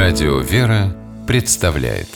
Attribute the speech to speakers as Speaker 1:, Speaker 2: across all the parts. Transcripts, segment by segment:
Speaker 1: Радио «Вера» представляет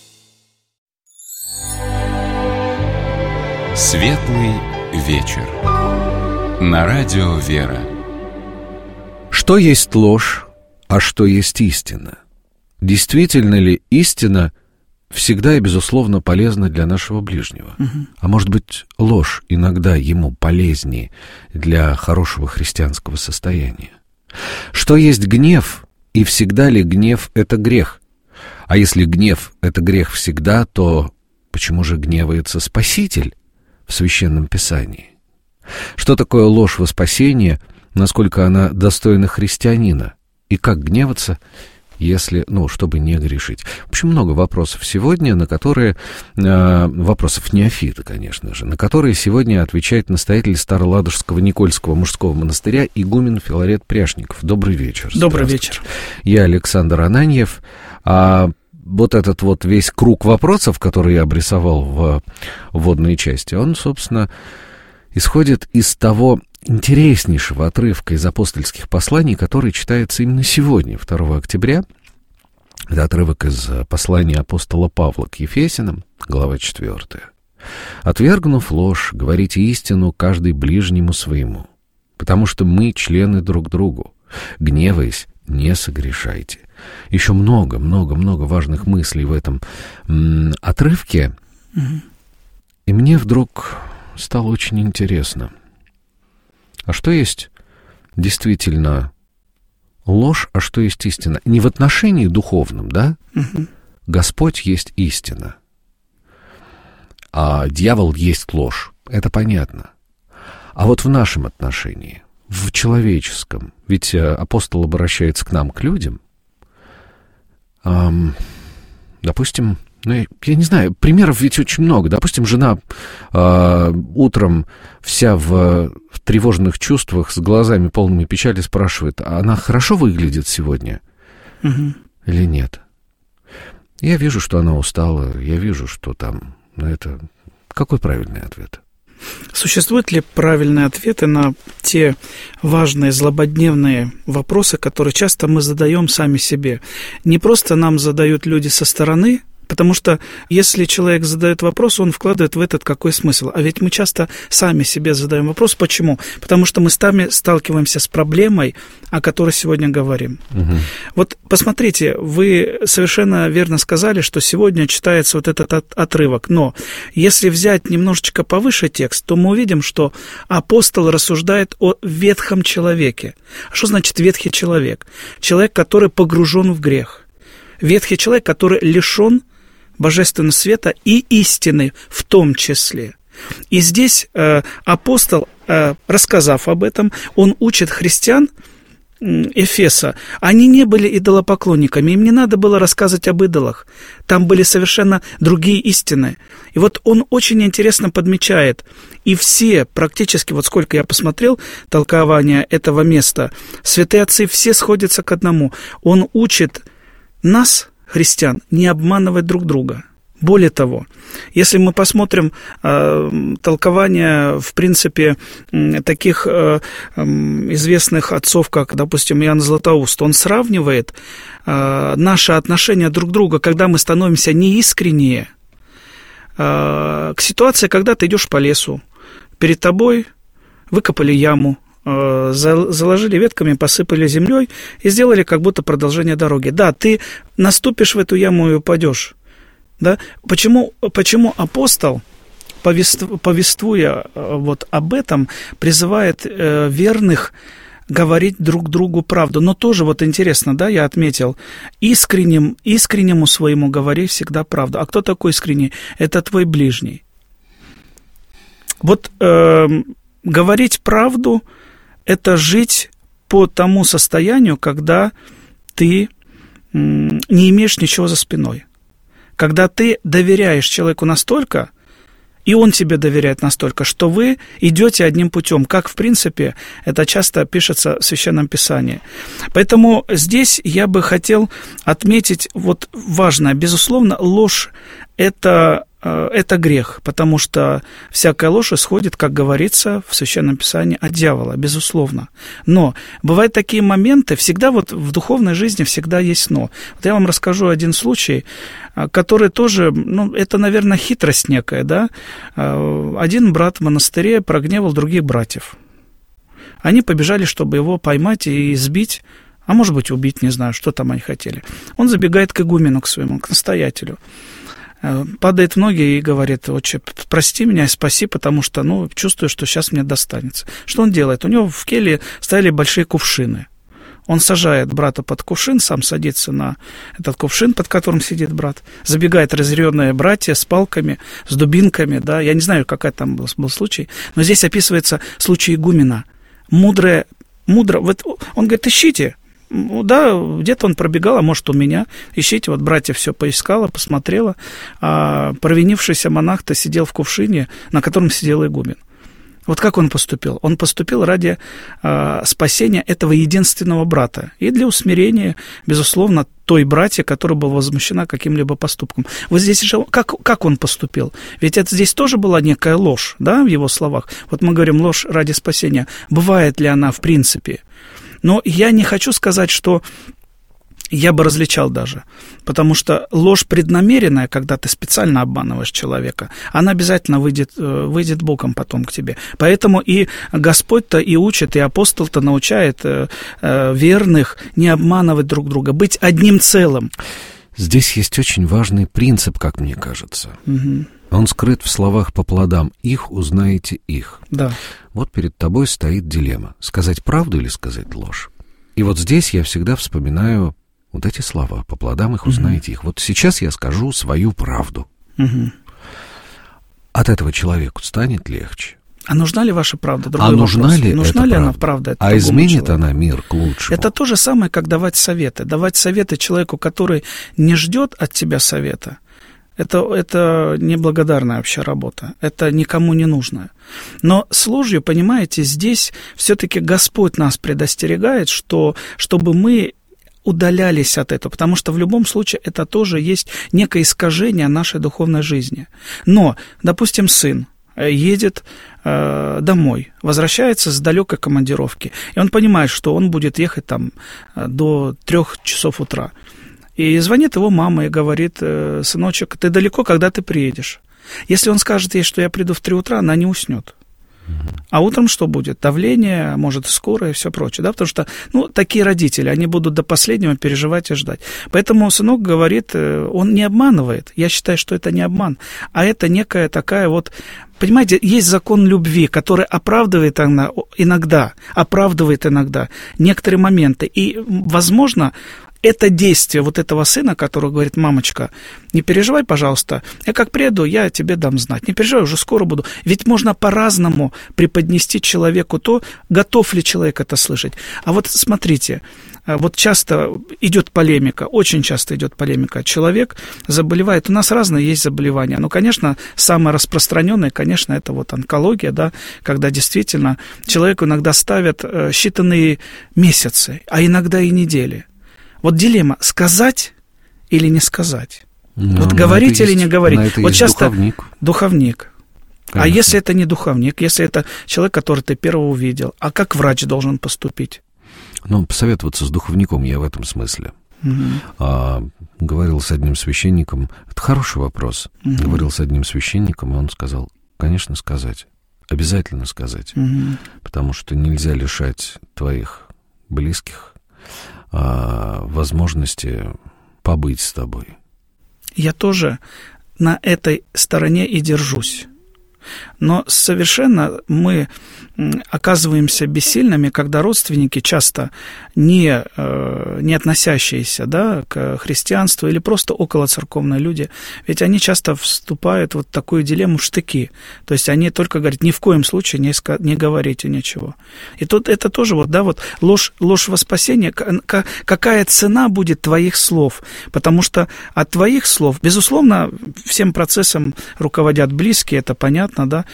Speaker 1: Светлый вечер на Радио «Вера».
Speaker 2: Что есть ложь, а что есть истина? Действительно ли истина всегда и безусловно полезна для нашего ближнего? А может быть, ложь иногда ему полезнее для хорошего христианского состояния? Что есть гнев, и всегда ли гнев — это грех? А если гнев — это грех всегда, то почему же гневается Спаситель в Священном Писании? Что такое ложь во спасение, насколько она достойна христианина? И как гневаться, если, чтобы не грешить? В общем, много вопросов сегодня, на которые, вопросов неофита, конечно же, на которые сегодня отвечает настоятель Староладожского Никольского мужского монастыря игумен Филарет Пряшников. Добрый вечер.
Speaker 3: Добрый вечер.
Speaker 2: Я Александр Ананьев. Вот этот вот весь круг вопросов, который я обрисовал в вводной части, он, собственно, исходит из того интереснейшего отрывка из апостольских посланий, который читается именно сегодня, 2 октября. Это отрывок из послания апостола Павла к Ефесянам, глава 4. «Отвергнув ложь, говорите истину каждый ближнему своему, потому что мы члены друг другу. Гневаясь, не согрешайте». Еще много важных мыслей в этом отрывке. И мне вдруг стало очень интересно. А что есть действительно ложь, а что есть истина? Не в отношении духовном, да? Господь есть истина, а дьявол есть ложь. Это понятно. А вот в нашем отношении, в человеческом, ведь апостол обращается к нам, к людям. Допустим, я не знаю, примеров ведь очень много. Допустим, жена утром вся в тревожных чувствах, с глазами полными печали спрашивает, а она хорошо выглядит сегодня или нет? Я вижу, что она устала, я вижу, что там... это какой правильный ответ?
Speaker 3: Существуют ли правильные ответы на те важные, злободневные вопросы, которые часто мы задаем сами себе? Не просто нам задают люди со стороны, потому что если человек задает вопрос, он вкладывает в этот какой смысл. А ведь мы часто сами себе задаем вопрос. Почему? Потому что мы сами сталкиваемся с проблемой, о которой сегодня говорим. Вот посмотрите, вы совершенно верно сказали, что сегодня читается вот этот отрывок. Но если взять немножечко повыше текст, то мы увидим, что апостол рассуждает о ветхом человеке. А что значит ветхий человек? Человек, который погружен в грех. Ветхий человек, который лишен божественного света и истины в том числе. И здесь апостол, рассказав об этом, он учит христиан Эфеса. Они не были идолопоклонниками, им не надо было рассказывать об идолах. Там были совершенно другие истины. И вот он очень интересно подмечает, и все, практически, вот сколько я посмотрел толкования этого места, святые отцы все сходятся к одному. Он учит нас, христиан, не обманывать друг друга. Более того, если мы посмотрим толкования, в принципе, таких известных отцов, как, допустим, Иоанн Златоуст, он сравнивает наши отношения друг к другу, когда мы становимся неискренние, к ситуации, когда ты идешь по лесу, перед тобой выкопали яму, заложили ветками, посыпали землей и сделали как будто продолжение дороги. Да, ты наступишь в эту яму и упадешь. Да? Почему апостол, повествуя вот об этом, призывает верных говорить друг другу правду? Но тоже вот интересно, да, я отметил, искреннему своему говори всегда правду. А кто такой искренний? Это твой ближний. Вот говорить правду — это жить по тому состоянию, когда ты не имеешь ничего за спиной. Когда ты доверяешь человеку настолько, и он тебе доверяет настолько, что вы идете одним путем, как, в принципе, это часто пишется в Священном Писании. Поэтому здесь я бы хотел отметить вот важное. Безусловно, ложь – это это грех, потому что всякая ложь исходит, как говорится в Священном Писании, от дьявола, безусловно. Но бывают такие моменты, всегда вот в духовной жизни всегда есть «но». Вот я вам расскажу один случай, который тоже, это, наверное, хитрость некая, да. Один брат в монастыре прогневал других братьев. Они побежали, чтобы его поймать и избить, а может быть убить, не знаю, что там они хотели. Он забегает к игумену, к своему, к настоятелю. Падает в ноги и говорит: «Отче, прости меня и спаси, потому что, чувствую, что сейчас мне достанется». Что он делает? У него в келье стояли большие кувшины. Он сажает брата под кувшин, сам садится на этот кувшин, под которым сидит брат. Забегают разъяренные братья с палками, с дубинками, да. Я не знаю, какой там был случай, но здесь описывается случай игумена. Мудро, вот он говорит: ищите. Да, где-то он пробегал, а может, у меня. Ищите, вот братья все поискала, посмотрела, а провинившийся монах-то сидел в кувшине, на котором сидел игумен. Вот как он поступил? Он поступил ради спасения этого единственного брата и для усмирения, безусловно, той братья, которая была возмущена каким-либо поступком. Вот здесь же как он поступил? Ведь это здесь тоже была некая ложь, да, в его словах. Вот мы говорим ложь ради спасения. Бывает ли она в принципе? Но я не хочу сказать, что я бы различал даже, потому что ложь преднамеренная, когда ты специально обманываешь человека, она обязательно выйдет боком потом к тебе. Поэтому и Господь-то и учит, и апостол-то научает верных не обманывать друг друга, быть одним целым.
Speaker 2: Здесь есть очень важный принцип, как мне кажется.
Speaker 3: Угу.
Speaker 2: Он скрыт в словах «по плодам их узнаете их».
Speaker 3: Да.
Speaker 2: Вот перед тобой стоит дилемма: сказать правду или сказать ложь. И вот здесь я всегда вспоминаю вот эти слова: «по плодам их узнаете их». Вот сейчас я скажу свою правду. От этого человеку станет легче.
Speaker 3: А нужна ли ваша правда? Другой
Speaker 2: нужна
Speaker 3: вопрос.
Speaker 2: ли
Speaker 3: нужна ли
Speaker 2: правда?
Speaker 3: она правда?
Speaker 2: А изменит она мир к лучшему?
Speaker 3: Это то же самое, как давать советы. Давать советы человеку, который не ждет от тебя совета, это неблагодарная вообще работа. Это никому не нужно. Но с ложью, понимаете, здесь все-таки Господь нас предостерегает, чтобы мы удалялись от этого, потому что в любом случае это тоже есть некое искажение нашей духовной жизни. Но, допустим, сын едет домой, возвращается с далекой командировки, и он понимает, что он будет ехать там до 3 часов утра. И звонит его мама и говорит: «Сыночек, ты далеко, когда ты приедешь?» Если он скажет ей, что я приду в 3 утра, она не уснет. А утром что будет? Давление, может, скорая и все прочее. Да? Потому что, такие родители, они будут до последнего переживать и ждать. Поэтому сынок говорит, он не обманывает. Я считаю, что это не обман, а это некая такая вот... Понимаете, есть закон любви, который оправдывает иногда некоторые моменты. И, возможно, это действие вот этого сына, который говорит: «Мамочка, не переживай, пожалуйста, я как приеду, я тебе дам знать. Не переживай, уже скоро буду». Ведь можно по-разному преподнести человеку то, готов ли человек это слышать. А вот смотрите, вот часто идет полемика, очень часто идет полемика. Человек заболевает, у нас разные есть заболевания. Конечно, самое распространенное, конечно, это вот онкология, да, когда действительно человеку иногда ставят считанные месяцы, а иногда и недели. Вот дилемма: сказать или не сказать? Вот говорить или не говорить? Вот часто духовник. Конечно. А если это не духовник, если это человек, который ты первого увидел, а как врач должен поступить?
Speaker 2: Посоветоваться с духовником я в этом смысле. Говорил с одним священником, это хороший вопрос. Говорил с одним священником, и он сказал: конечно, сказать, обязательно сказать, потому что нельзя лишать твоих близких возможности побыть с тобой.
Speaker 3: Я тоже на этой стороне и держусь. Но совершенно мы оказываемся бессильными, когда родственники, часто не относящиеся, да, к христианству или просто околоцерковные люди, ведь они часто вступают в вот такую дилемму в штыки. То есть они только говорят: ни в коем случае не говорите ничего. И тут это тоже ложь во спасение. Какая цена будет твоих слов? Потому что от твоих слов, безусловно, всем процессом руководят близкие, это понятно, да.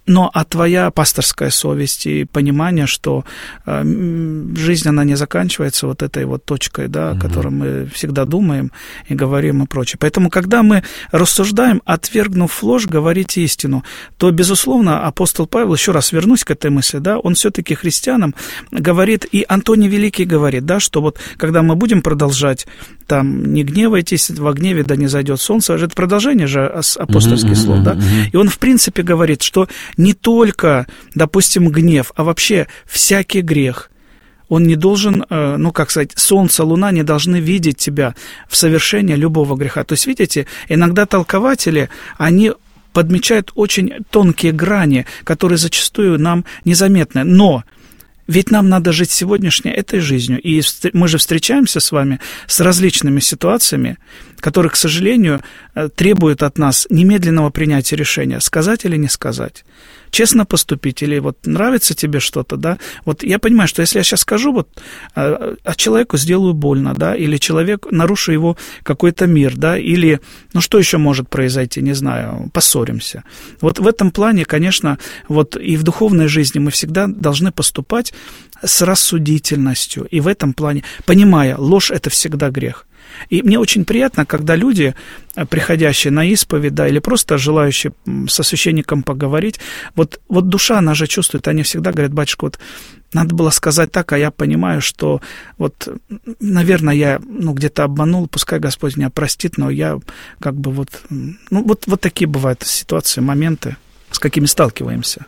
Speaker 3: Но твоя пасторская совесть и понимание, что жизнь, она не заканчивается вот этой вот точкой, да, о которой мы всегда думаем и говорим и прочее. Поэтому, когда мы рассуждаем, отвергнув ложь, говорить истину, то, безусловно, апостол Павел, еще раз вернусь к этой мысли, да, он все-таки христианам говорит, и Антоний Великий говорит, да, что вот когда мы будем продолжать, там, не гневайтесь, во гневе да не зайдет солнце, это продолжение же апостольских слов, да, и он, в принципе, говорит, что не только, допустим, гнев, а вообще всякий грех, он не должен, ну, как сказать, солнце, луна не должны видеть тебя в совершении любого греха. То есть, видите, иногда толкователи, они подмечают очень тонкие грани, которые зачастую нам незаметны. Но ведь нам надо жить сегодняшней этой жизнью, и мы же встречаемся с вами с различными ситуациями, которые, к сожалению, требуют от нас немедленного принятия решения, сказать или не сказать, честно поступить, или вот нравится тебе что-то, да, вот я понимаю, что если я сейчас скажу, вот, а человеку сделаю больно, да, или человек, нарушу его какой-то мир, да, или, ну, что еще может произойти, не знаю, поссоримся. Вот в этом плане, конечно, вот и в духовной жизни мы всегда должны поступать с рассудительностью, и в этом плане, понимая, ложь – это всегда грех. И мне очень приятно, когда люди, приходящие на исповедь, да, или просто желающие со священником поговорить, вот душа, она же чувствует, они всегда говорят: батюшка, вот надо было сказать так, а я понимаю, что вот, наверное, я, ну, где-то обманул, пускай Господь меня простит, но я как бы вот, ну, вот такие бывают ситуации, моменты, с какими сталкиваемся.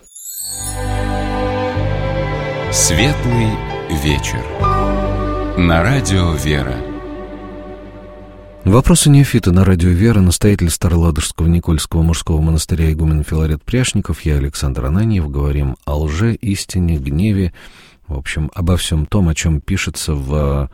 Speaker 1: Светлый вечер. На радио «Вера».
Speaker 2: Вопросы неофита на радио «Вера», настоятель Староладожского Никольского мужского монастыря игумен Филарет Пряшников, я, Александр Ананьев, говорим о лже, истине, гневе, в общем, обо всем том, о чем пишется в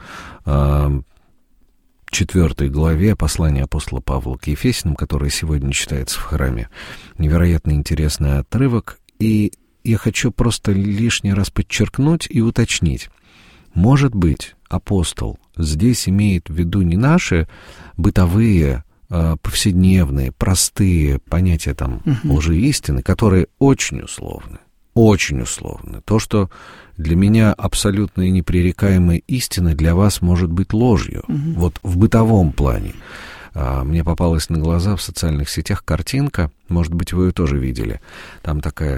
Speaker 2: 4 главе послания апостола Павла к Ефесянам, которое сегодня читается в храме. Невероятно интересный отрывок, и я хочу просто лишний раз подчеркнуть и уточнить. Может быть, апостол здесь имеет в виду не наши бытовые, повседневные, простые понятия там лжи и истины, которые очень условны. Очень условны. То, что для меня абсолютно непререкаемая истина, для вас может быть ложью. Вот в бытовом плане. Мне попалась на глаза в социальных сетях картинка, может быть, вы ее тоже видели. Там такая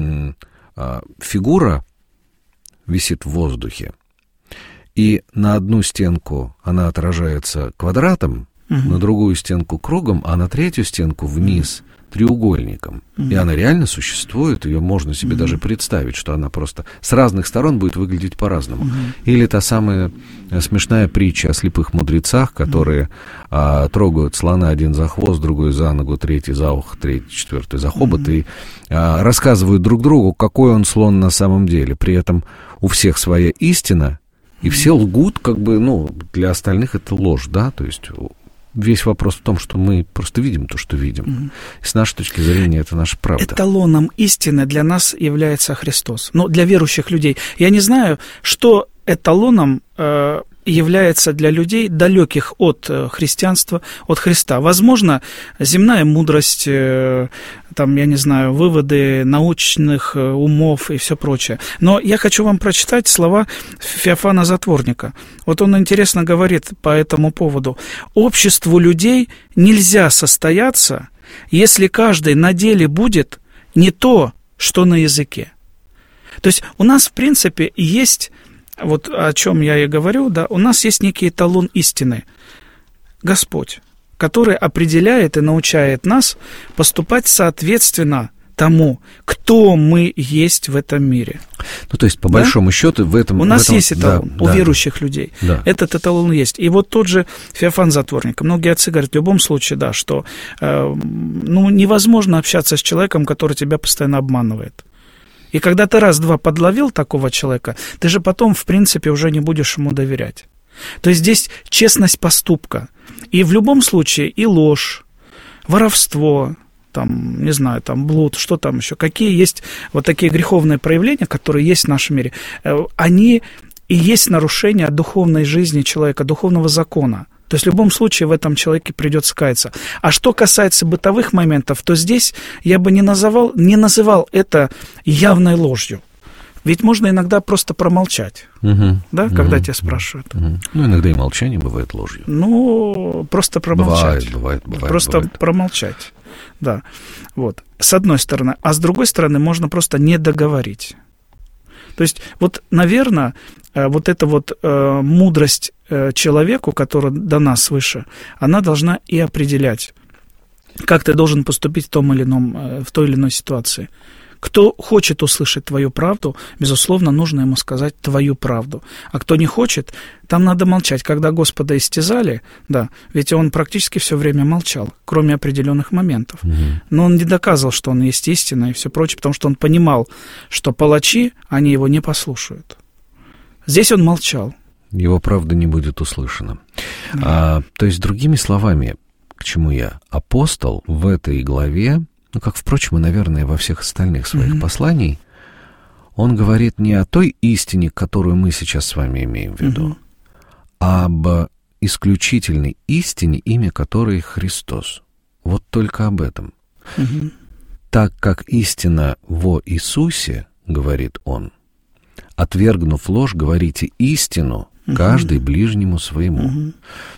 Speaker 2: фигура висит в воздухе, и на одну стенку она отражается квадратом, на другую стенку кругом, а на третью стенку вниз треугольником. И она реально существует, ее можно себе даже представить, что она просто с разных сторон будет выглядеть по-разному. Или та самая смешная притча о слепых мудрецах, которые трогают слона один за хвост, другой за ногу, третий за ухо, третий, четвертый за хобот, и рассказывают друг другу, какой он слон на самом деле. При этом у всех своя истина, и все лгут, как бы, ну, для остальных это ложь, да, то есть весь вопрос в том, что мы просто видим то, что видим. С нашей точки зрения это наша правда.
Speaker 3: Эталоном истины для нас является Христос. Но для верующих людей. Я не знаю, что эталоном является для людей, далеких от христианства, от Христа. Возможно, земная мудрость, там, я не знаю, выводы научных умов и все прочее. Но я хочу вам прочитать слова Феофана Затворника. Вот он интересно говорит по этому поводу. «Обществу людей нельзя состояться, если каждый на деле будет не то, что на языке». То есть у нас, в принципе, есть... Вот о чем я и говорю, да, у нас есть некий эталон истины, Господь, который определяет и научает нас поступать соответственно тому, кто мы есть в этом мире.
Speaker 2: Ну, то есть, по большому счету, в этом...
Speaker 3: У нас есть эталон, у верующих людей. Да. Этот эталон есть. И вот тот же Феофан Затворник. Многие отцы говорят, в любом случае, да, что невозможно общаться с человеком, который тебя постоянно обманывает. И когда ты раз-два подловил такого человека, ты же потом, в принципе, уже не будешь ему доверять. То есть здесь честность поступка. И в любом случае и ложь, воровство, там, не знаю, там, блуд, что там еще, какие есть вот такие греховные проявления, которые есть в нашем мире, они и есть нарушение духовной жизни человека, духовного закона. То есть в любом случае в этом человеке придется каяться. А что касается бытовых моментов, то здесь я бы не называл это явной ложью. Ведь можно иногда просто промолчать, да, когда тебя спрашивают.
Speaker 2: Ну, иногда и молчание бывает ложью.
Speaker 3: Ну, просто промолчать.
Speaker 2: Бывает.
Speaker 3: Просто промолчать, да. Вот, с одной стороны. А с другой стороны, можно просто не договорить. То есть, вот, наверное, вот эта вот мудрость человеку, которая дана свыше, она должна и определять, как ты должен поступить в той или иной ситуации. Кто хочет услышать твою правду, безусловно, нужно ему сказать твою правду. А кто не хочет, там надо молчать. Когда Господа истязали, да, ведь он практически все время молчал, кроме определенных моментов. Но он не доказывал, что он есть истина и все прочее, потому что он понимал, что палачи, они его не послушают. Здесь он молчал.
Speaker 2: Его правда не будет услышана. То есть, другими словами, к чему я? Апостол в этой главе, ну, как, впрочем, и, наверное, во всех остальных своих посланий, он говорит не о той истине, которую мы сейчас с вами имеем в виду, а об исключительной истине, имя которой Христос. Вот только об этом. Так как истина во Иисусе, говорит он, отвергнув ложь, говорите истину, каждый ближнему своему.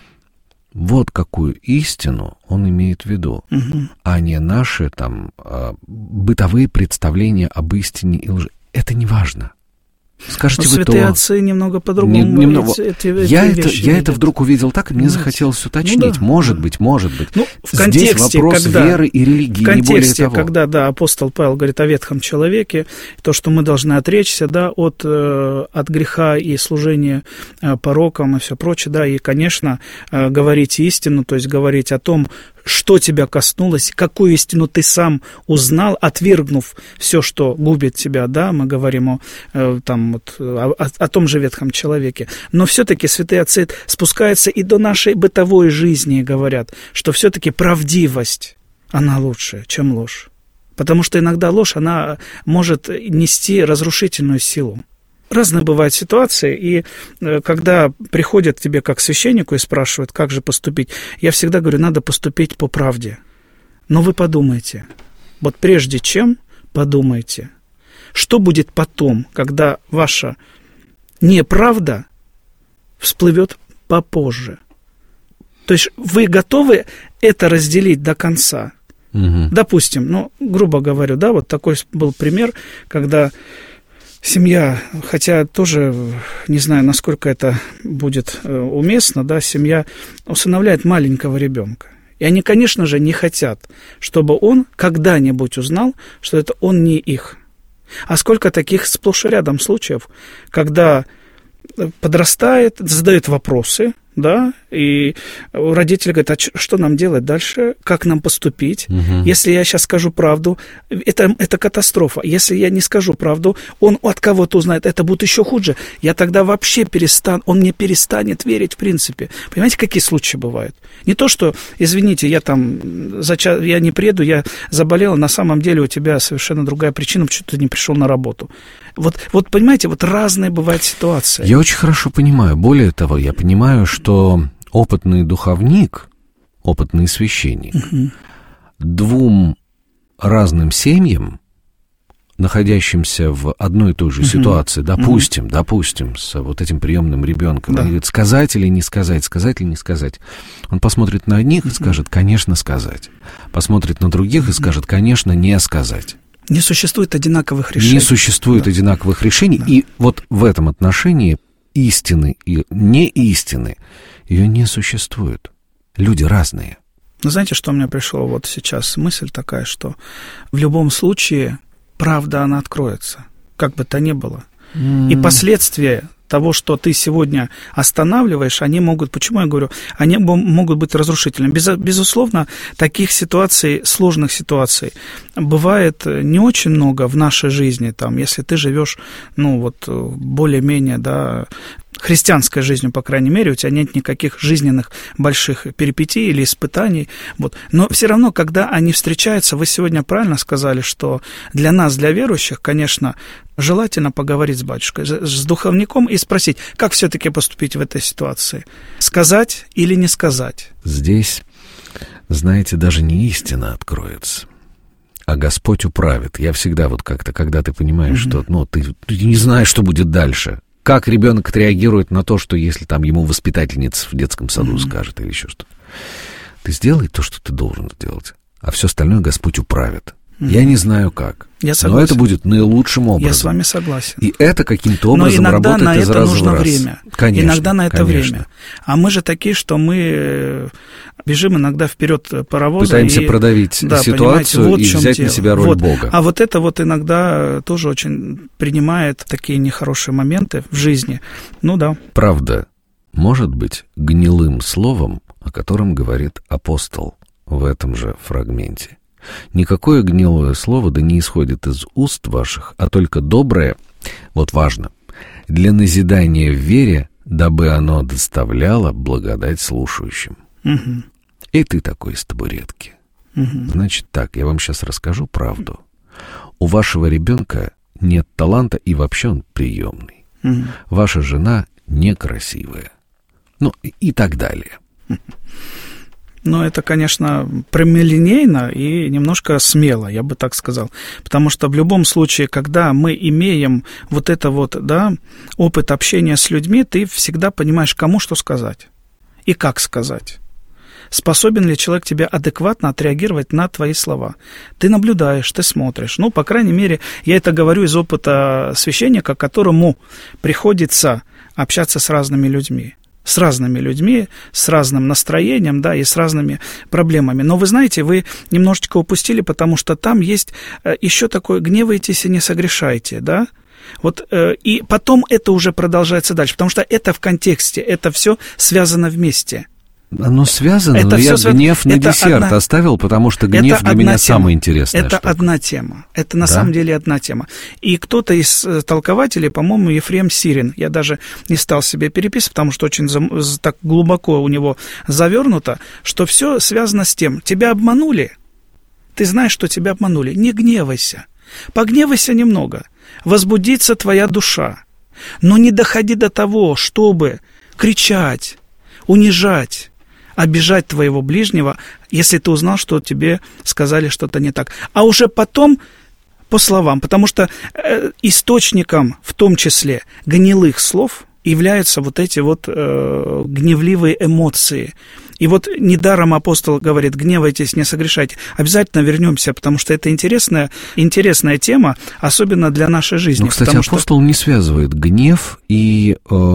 Speaker 2: Вот какую истину он имеет в виду, а не наши там бытовые представления об истине и лжи. Это не важно. Скажите вы,
Speaker 3: святые отцы немного по-другому
Speaker 2: я это вдруг увидел так, и мне захотелось уточнить. Может быть.
Speaker 3: Ну, в контексте,
Speaker 2: здесь вопрос веры и религии,
Speaker 3: в контексте,
Speaker 2: не более того.
Speaker 3: когда, да, апостол Павел говорит о ветхом человеке, то, что мы должны отречься, да, от греха и служения порокам и все прочее, да, и, конечно, говорить истину, то есть говорить о том, что тебя коснулось, какую истину ты сам узнал, отвергнув все, что губит тебя, да, мы говорим о том же ветхом человеке. Но все-таки святые отцы спускаются и до нашей бытовой жизни и говорят, что все-таки правдивость, она лучше, чем ложь. Потому что иногда ложь, она может нести разрушительную силу. Разные бывают ситуации, и когда приходят к тебе как к священнику и спрашивают, как же поступить, я всегда говорю, надо поступить по правде. Но вы подумайте, вот прежде чем подумайте, что будет потом, когда ваша неправда всплывет попозже. То есть вы готовы это разделить до конца? Допустим, грубо говоря, да, вот такой был пример, когда семья, хотя тоже не знаю, насколько это будет уместно, да, семья усыновляет маленького ребенка. И они, конечно же, не хотят, чтобы он когда-нибудь узнал, что это он не их. А сколько таких сплошь и рядом случаев, когда подрастает, задает вопросы, да, и родители говорят, а что нам делать дальше, как нам поступить? Если я сейчас скажу правду, это катастрофа. Если я не скажу правду, он от кого-то узнает, это будет еще хуже. Я тогда вообще он мне перестанет верить в принципе. Понимаете, какие случаи бывают? Не то, что, извините, я не приеду, я заболела, на самом деле у тебя совершенно другая причина, почему ты не пришел на работу. Вот понимаете, вот разные бывают ситуации.
Speaker 2: Я очень хорошо понимаю. Более того, я понимаю, что опытный духовник, опытный священник, двум разным семьям, находящимся в одной и той же ситуации, допустим, с вот этим приемным ребенком, он говорит, сказать или не сказать, сказать или не сказать. Он посмотрит на одних и скажет, конечно, сказать. Посмотрит на других и скажет, конечно, не сказать.
Speaker 3: Не существует одинаковых решений.
Speaker 2: Не существует одинаковых решений. И вот в этом отношении истины и неистины ее не существует. Люди разные.
Speaker 3: Но знаете, что мне пришло вот сейчас мысль такая, что в любом случае правда, она откроется, как бы то ни было. И последствия того, что ты сегодня останавливаешь, они могут, почему я говорю, они могут быть разрушительными. Безусловно, таких ситуаций, сложных ситуаций бывает не очень много в нашей жизни, там, если ты живешь, более-менее, да, христианской жизнью, по крайней мере, у тебя нет никаких жизненных больших перипетий или испытаний. Вот. Но все равно, когда они встречаются, вы сегодня правильно сказали, что для нас, для верующих, конечно, желательно поговорить с батюшкой, с духовником и спросить, как все-таки поступить в этой ситуации. Сказать или не сказать?
Speaker 2: Здесь, знаете, даже не истина откроется, а Господь управит. Я всегда вот как-то, когда ты понимаешь, что ты не знаешь, что будет дальше. Как ребенок отреагирует на то, что если там ему воспитательница в детском саду скажет или еще что-то. Ты сделай то, что ты должен сделать, а все остальное Господь управит. Я не знаю как, но это будет наилучшим образом.
Speaker 3: Я с вами согласен.
Speaker 2: И это каким-то образом работает из раза в раз.
Speaker 3: Но иногда на это нужно время.
Speaker 2: Конечно,
Speaker 3: иногда на это
Speaker 2: конечно.
Speaker 3: время. А мы же такие, что мы бежим иногда вперед паровоза.
Speaker 2: Пытаемся продавить ситуацию и взять на себя роль Бога.
Speaker 3: А вот это вот иногда тоже очень принимает такие нехорошие моменты в жизни. Ну да.
Speaker 2: Правда может быть гнилым словом, о котором говорит апостол в этом же фрагменте. Никакое гнилое слово да не исходит из уст ваших, а только доброе, вот важно, для назидания в вере, дабы оно доставляло благодать слушающим.
Speaker 3: Угу.
Speaker 2: И ты такой с табуретки.
Speaker 3: Угу.
Speaker 2: Значит так, я вам сейчас расскажу правду. У вашего ребенка нет таланта, и вообще он приемный.
Speaker 3: Угу.
Speaker 2: Ваша жена некрасивая. Ну, и так далее.
Speaker 3: Но это, конечно, прямолинейно и немножко смело, я бы так сказал. Потому что в любом случае, когда мы имеем вот это вот, да, опыт общения с людьми, ты всегда понимаешь, кому что сказать и как сказать. Способен ли человек тебе адекватно отреагировать на твои слова? Ты наблюдаешь, ты смотришь. Ну, по крайней мере, я это говорю из опыта священника, которому приходится общаться с разными людьми. С разным настроением, да, и с разными проблемами. Но вы знаете, вы немножечко упустили, потому что там есть еще такое «гневайтесь и не согрешайте», да? Вот, и потом это уже продолжается дальше, потому что это в контексте, это все связано вместе.
Speaker 2: Оно связано, это но я гнев на десерт оставил, потому что гнев для меня самая интересная
Speaker 3: Это
Speaker 2: штука.
Speaker 3: одна тема. Это на самом деле одна тема. И кто-то из толкователей, по-моему, Ефрем Сирин, я даже не стал себе переписывать, потому что очень так глубоко у него завернуто, что все связано с тем, тебя обманули, ты знаешь, что тебя обманули, не гневайся, погневайся немного, возбудится твоя душа, но не доходи до того, чтобы кричать, унижать, обижать твоего ближнего, если ты узнал, что тебе сказали что-то не так. А уже потом по словам, потому что источником, в том числе, гнилых слов являются вот эти вот гневливые эмоции. И вот недаром апостол говорит, гневайтесь, не согрешайте. Обязательно вернемся, потому что это интересная тема, особенно для нашей жизни.
Speaker 2: Ну, кстати, апостол не связывает гнев и...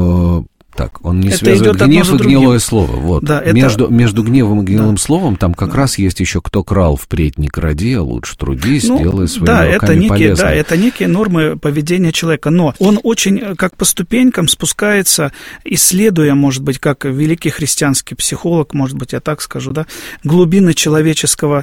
Speaker 2: он не связывает гнев и гнилое слово. Вот.
Speaker 3: Да,
Speaker 2: между гневом и гнилым словом там как раз есть еще «кто крал, впредь не кради, а лучше трудись, делай своими руками полезное».
Speaker 3: Да, это некие нормы поведения человека, но он очень как по ступенькам спускается, исследуя, может быть, как великий христианский психолог, может быть, я так скажу, да, глубины человеческих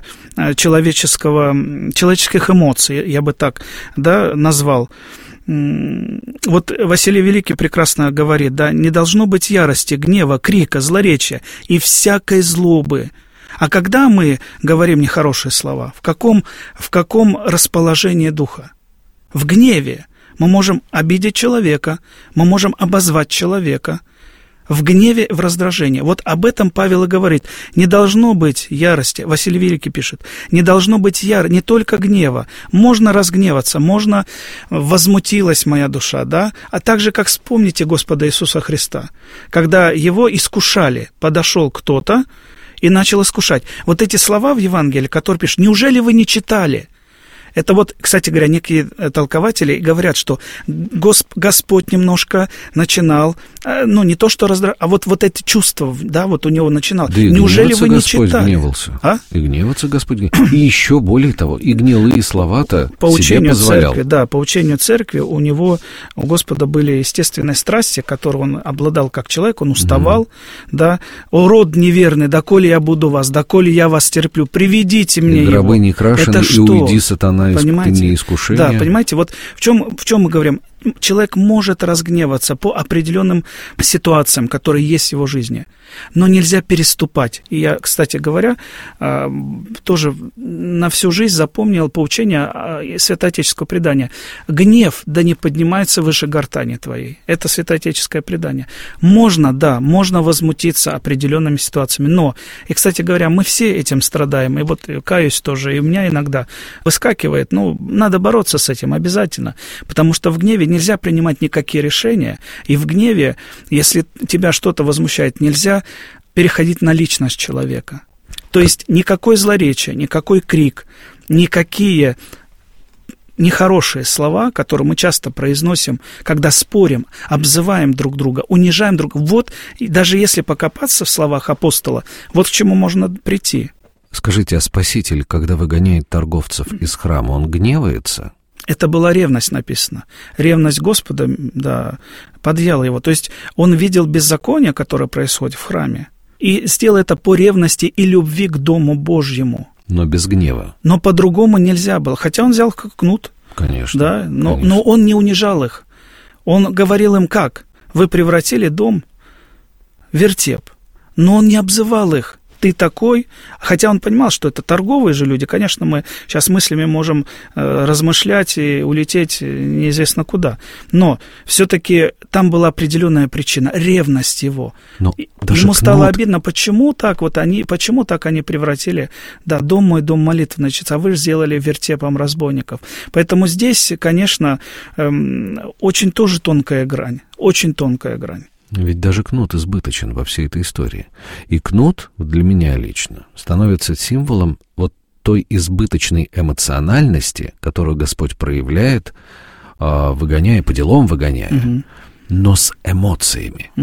Speaker 3: эмоций, я бы так, да, назвал. Вот Василий Великий прекрасно говорит, да, не должно быть ярости, гнева, крика, злоречия и всякой злобы. А когда мы говорим нехорошие слова, в каком расположении духа? В гневе. Мы можем обидеть человека, мы можем обозвать человека. В гневе, в раздражении. Вот об этом Павел и говорит. Не должно быть ярости. Василий Великий пишет. Не должно быть не только гнева. Можно разгневаться, можно возмутилась моя душа, да? А также, как вспомните Господа Иисуса Христа. Когда его искушали, подошел кто-то и начал искушать. Вот эти слова в Евангелии, которые пишут, неужели вы не читали? Это вот, кстати говоря, некие толкователи говорят, что Господь немножко начинал, ну, не то что а вот эти чувства, да, вот у него начинал. Да неужели вы не
Speaker 2: Господь
Speaker 3: читали?
Speaker 2: Гневался. И гневаться Господь гневался. И еще более того, и гнилые слова-то себе позволял.
Speaker 3: Церкви, да, по учению церкви у Господа были естественные страсти, которые он обладал как человек, он уставал, да. «О, род неверный, доколе я буду вас, доколе я вас терплю, приведите мне
Speaker 2: его».
Speaker 3: Гробы
Speaker 2: не крашены, и уйди, сатана,
Speaker 3: понимаете?
Speaker 2: Искушение.
Speaker 3: Да, понимаете, вот в чем мы говорим, человек может разгневаться по определенным ситуациям, которые есть в его жизни, но нельзя переступать. И я, кстати говоря, тоже на всю жизнь запомнил поучение святоотеческого предания. Гнев да не поднимается выше гортани твоей. Это святоотеческое предание. Можно возмутиться определенными ситуациями, но, и, кстати говоря, мы все этим страдаем, и вот каюсь тоже, и у меня иногда выскакивает, надо бороться с этим обязательно, потому что в гневе нельзя принимать никакие решения, и в гневе, если тебя что-то возмущает, нельзя переходить на личность человека. То есть никакое злоречие, никакой крик, никакие нехорошие слова, которые мы часто произносим, когда спорим, обзываем друг друга, унижаем друг друга. Вот, даже если покопаться в словах апостола, вот к чему можно прийти.
Speaker 2: Скажите, а Спаситель, когда выгоняет торговцев из храма, он гневается?
Speaker 3: Это была ревность написано. Ревность Господа, подъяла его. То есть он видел беззаконие, которое происходит в храме, и сделал это по ревности и любви к Дому Божьему.
Speaker 2: Но без гнева.
Speaker 3: Но по-другому нельзя было. Хотя он взял как кнут.
Speaker 2: Конечно.
Speaker 3: Да, но он не унижал их. Он говорил им как? Вы превратили дом в вертеп. Но он не обзывал их. Ты такой. Хотя он понимал, что это торговые же люди. Конечно, мы сейчас мыслями можем размышлять и улететь неизвестно куда. Но все-таки там была определенная причина. Ревность его. Ему стало обидно, почему так они превратили, дом мой, дом молитвы, значит, а вы же сделали вертепом разбойников. Поэтому здесь, конечно, очень тоже тонкая грань. Очень тонкая грань.
Speaker 2: Ведь даже кнут избыточен во всей этой истории. И кнут для меня лично становится символом вот той избыточной эмоциональности, которую Господь проявляет, выгоняя, по делам выгоняя, но с эмоциями,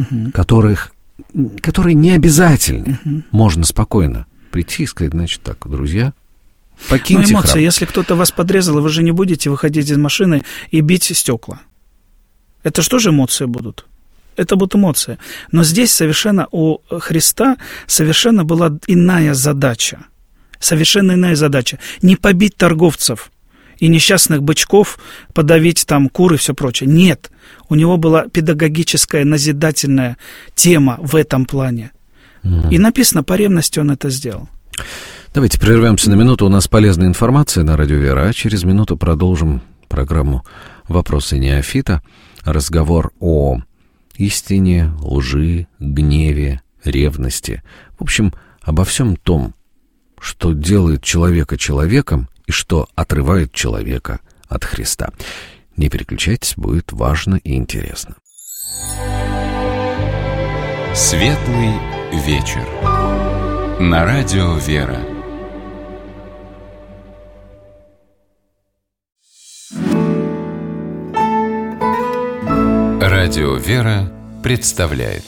Speaker 2: которые не обязательны. Можно спокойно прийти и сказать, значит так, друзья, покиньте
Speaker 3: эмоции,
Speaker 2: храм.
Speaker 3: Если кто-то вас подрезал, вы же не будете выходить из машины и бить стекла. Это что же эмоции будут? Это будут эмоции. Но здесь совершенно у Христа совершенно была иная задача. Совершенно иная задача. Не побить торговцев и несчастных бычков, подавить там кур и все прочее. Нет. У него была педагогическая, назидательная тема в этом плане. И написано, по ревности он это сделал.
Speaker 2: Давайте прервемся на минуту. У нас полезная информация на Радио Вера, а через минуту продолжим программу «Вопросы неофита». Разговор о истине, лжи, гневе, ревности. В общем, обо всем том, что делает человека человеком и что отрывает человека от Христа. Не переключайтесь, будет важно и интересно.
Speaker 1: Светлый вечер. На Радио Вера. Радио Вера представляет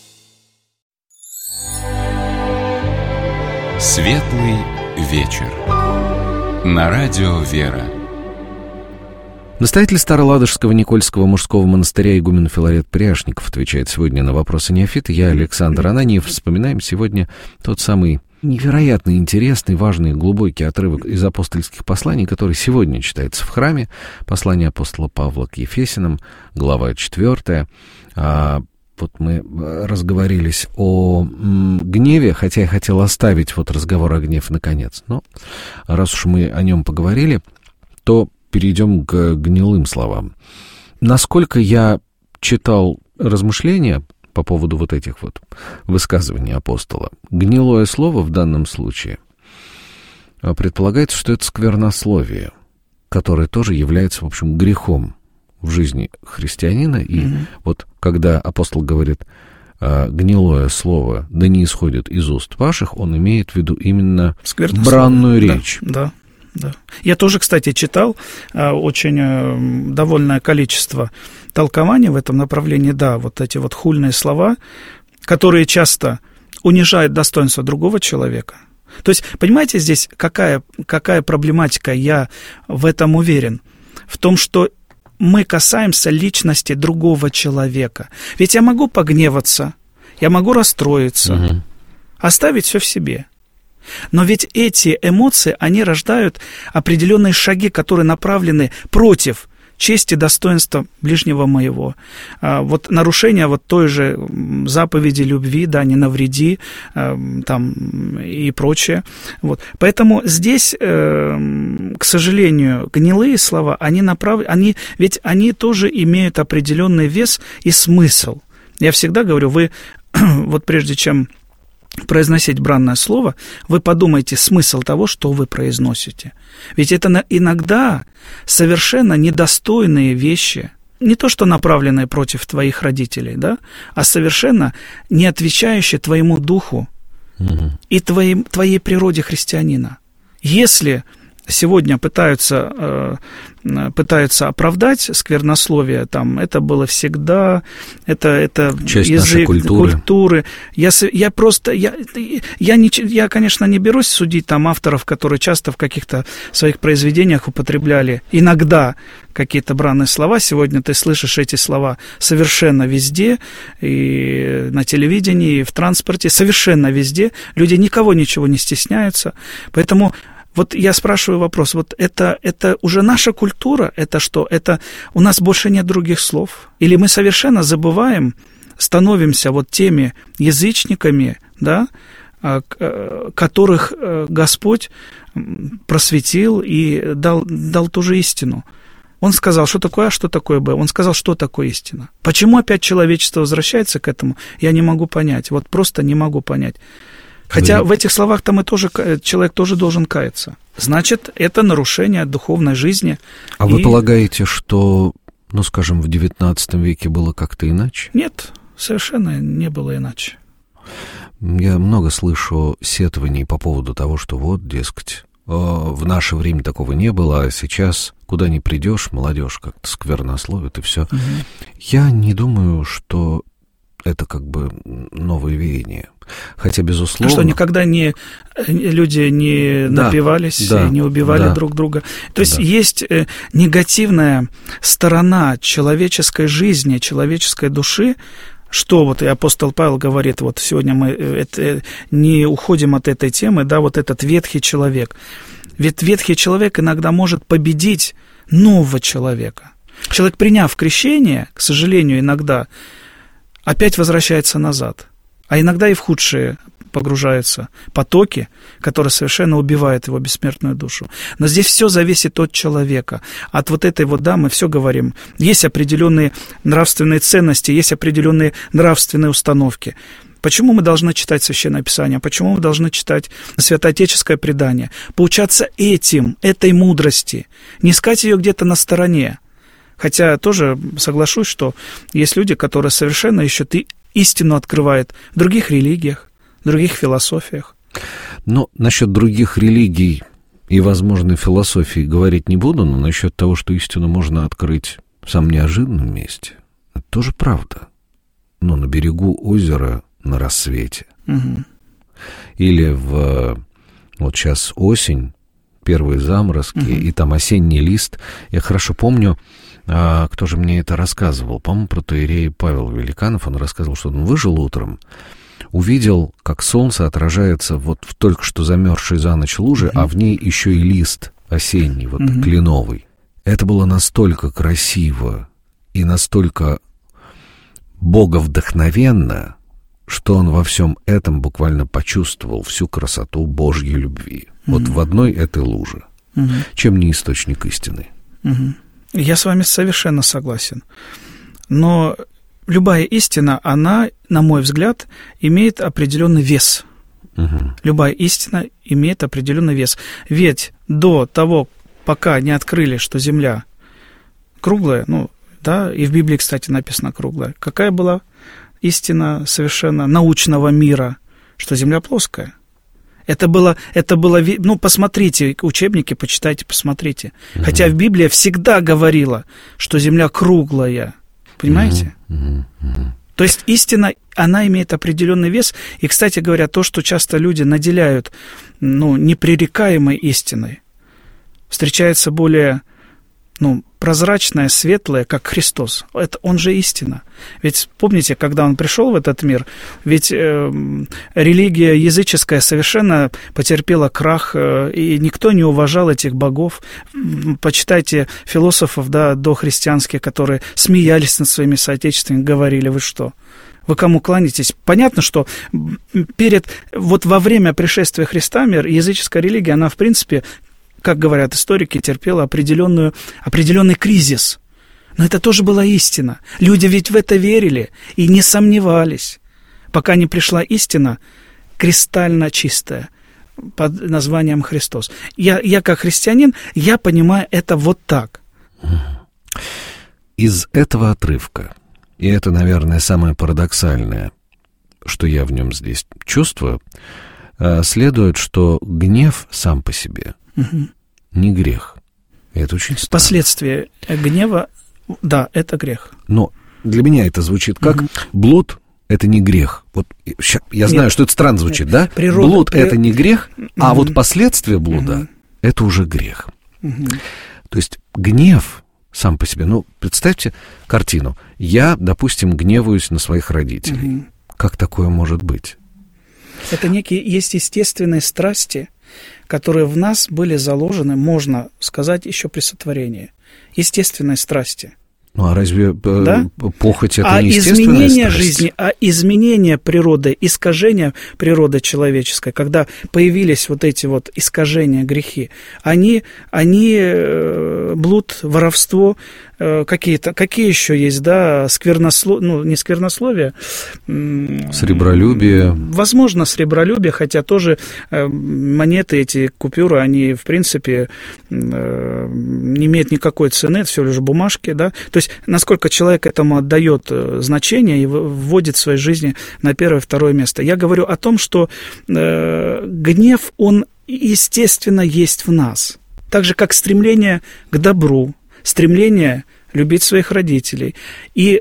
Speaker 1: Светлый вечер. На Радио Вера.
Speaker 2: Настоятель Староладожского Никольского мужского монастыря игумен Филарет Пряшников отвечает сегодня на вопросы неофита. Я, Александр Ананьев. Вспоминаем сегодня тот самый невероятно интересный, важный, глубокий отрывок из апостольских посланий, который сегодня читается в храме. Послание апостола Павла к Ефесянам, глава 4. Вот мы разговорились о гневе, хотя я хотел оставить вот разговор о гневе наконец. Но раз уж мы о нем поговорили, то перейдем к гнилым словам. Насколько я читал размышления по поводу вот этих вот высказываний апостола, гнилое слово в данном случае предполагается, что это сквернословие, которое тоже является, в общем, грехом в жизни христианина. И вот когда апостол говорит гнилое слово да не исходит из уст ваших, он имеет в виду именно бранную речь.
Speaker 3: Да. Я тоже, кстати, читал очень довольное количество толкований в этом направлении. Да, вот эти вот хульные слова, которые часто унижают достоинство другого человека. То есть, понимаете, здесь какая проблематика, я в этом уверен, в том, что мы касаемся личности другого человека. Ведь я могу погневаться, я могу расстроиться, оставить все в себе. Но ведь эти эмоции, они рождают определенные шаги, которые направлены против честь и достоинство ближнего моего. Вот нарушение вот той же заповеди любви, да, не навреди, там, и прочее. Вот. Поэтому здесь, к сожалению, гнилые слова, ведь они тоже имеют определенный вес и смысл. Я всегда говорю, вы вот прежде чем произносить бранное слово, вы подумайте смысл того, что вы произносите. Ведь это иногда совершенно недостойные вещи, не то что направленные против твоих родителей, да, а совершенно не отвечающие твоему духу и твоей природе христианина. Если сегодня пытаются оправдать сквернословие, там, это было всегда, это
Speaker 2: часть
Speaker 3: язык
Speaker 2: нашей культуры.
Speaker 3: Я, конечно, не берусь судить там авторов, которые часто в каких-то своих произведениях употребляли иногда какие-то бранные слова. Сегодня ты слышишь эти слова совершенно везде, и на телевидении, и в транспорте, совершенно везде. Люди никого ничего не стесняются, поэтому... Вот я спрашиваю вопрос, вот это уже наша культура, это что? Это у нас больше нет других слов? Или мы совершенно забываем, становимся вот теми язычниками, да, которых Господь просветил и дал ту же истину? Он сказал, что такое А, что такое Б. Он сказал, что такое истина. Почему опять человечество возвращается к этому, я не могу понять. Вот просто не могу понять. Хотя в этих словах там и тоже человек тоже должен каяться. Значит, это нарушение духовной жизни.
Speaker 2: А вы полагаете, что, ну, скажем, в XIX веке было как-то иначе?
Speaker 3: Нет, совершенно не было иначе.
Speaker 2: Я много слышу сетований по поводу того, что вот, дескать, в наше время такого не было, а сейчас куда ни придешь, молодежь как-то сквернословит и все. Я не думаю, что это как бы новое веяние. Хотя, безусловно... А
Speaker 3: что, никогда люди не напивались, не убивали друг друга? То есть есть негативная сторона человеческой жизни, человеческой души, что вот и апостол Павел говорит, вот сегодня мы не уходим от этой темы, да, вот этот ветхий человек. Ведь ветхий человек иногда может победить нового человека. Человек, приняв крещение, к сожалению, иногда опять возвращается назад. А иногда и в худшие погружаются потоки, которые совершенно убивают его бессмертную душу. Но здесь все зависит от человека. От вот этой вот, да, мы все говорим. Есть определенные нравственные ценности, есть определенные нравственные установки. Почему мы должны читать Священное Писание? Почему мы должны читать святоотеческое предание? Поучаться этой мудрости. Не искать ее где-то на стороне. Хотя тоже соглашусь, что есть люди, которые совершенно ищут и истину открывают в других религиях, в других философиях.
Speaker 2: Ну, насчет других религий и возможной философии говорить не буду, но насчет того, что истину можно открыть в самом неожиданном месте, это тоже правда. Ну, на берегу озера на рассвете. Или вот сейчас осень, первые заморозки, и там осенний лист. Я хорошо помню, кто же мне это рассказывал? По-моему, протоиерей Павел Великанов. Он рассказывал, что он выжил утром, увидел, как солнце отражается вот в только что замерзшей за ночь луже, а в ней еще и лист осенний, вот кленовый. Это было настолько красиво и настолько боговдохновенно, что он во всем этом буквально почувствовал всю красоту Божьей любви. Вот в одной этой луже. Чем не источник истины?
Speaker 3: Я с вами совершенно согласен. Но любая истина, она, на мой взгляд, имеет определенный вес. Любая истина имеет определенный вес. Ведь до того, пока не открыли, что Земля круглая, ну, да, и в Библии, кстати, написано круглая, какая была истина совершенно научного мира, что Земля плоская? Это было, ну, посмотрите, учебники почитайте, посмотрите. Хотя в Библии всегда говорила, что Земля круглая. Понимаете? То есть истина, она имеет определенный вес. И, кстати говоря, то, что часто люди наделяют, ну, непререкаемой истиной, встречается более, ну, прозрачное, светлое, как Христос. Это Он же истина. Ведь помните, когда Он пришел в этот мир, ведь религия языческая совершенно потерпела крах, и никто не уважал этих богов. Почитайте философов, да, дохристианских, которые смеялись над своими соотечественниками, говорили: вы что? Вы кому кланяетесь? Понятно, что во время пришествия Христа языческая религия, она, в принципе, как говорят историки, терпела определенный кризис. Но это тоже была истина. Люди ведь в это верили и не сомневались, пока не пришла истина кристально чистая под названием Христос. Я как христианин, я понимаю это вот так.
Speaker 2: Из этого отрывка, и это, наверное, самое парадоксальное, что я в нем здесь чувствую, следует, что гнев сам по себе не грех. Это очень странно.
Speaker 3: Последствия гнева, да, это грех.
Speaker 2: Но для меня это звучит как блуд — это не грех. Вот я знаю, что это странно звучит, да? Блуд — это не грех, а вот последствия блуда — это уже грех. То есть гнев сам по себе. Ну, представьте картину. Я, допустим, гневаюсь на своих родителей. Как такое может быть?
Speaker 3: Это есть естественные страсти, которые в нас были заложены, можно сказать, еще при сотворении. Естественные страсти.
Speaker 2: Ну, а разве похоть — это не естественная
Speaker 3: изменение
Speaker 2: страсть?
Speaker 3: жизни, изменение природы, искажение природы человеческой, когда появились вот эти вот искажения, грехи, они блуд, воровство, какие еще есть, да, не сквернословие.
Speaker 2: Сребролюбие.
Speaker 3: Возможно, сребролюбие, хотя тоже монеты, эти купюры, они, в принципе, не имеют никакой цены, это всего лишь бумажки, да. То есть, насколько человек этому отдает значение и вводит в своей жизни на первое, второе место. Я говорю о том, что гнев, он, естественно, есть в нас. Так же, как стремление к добру, стремление любить своих родителей. И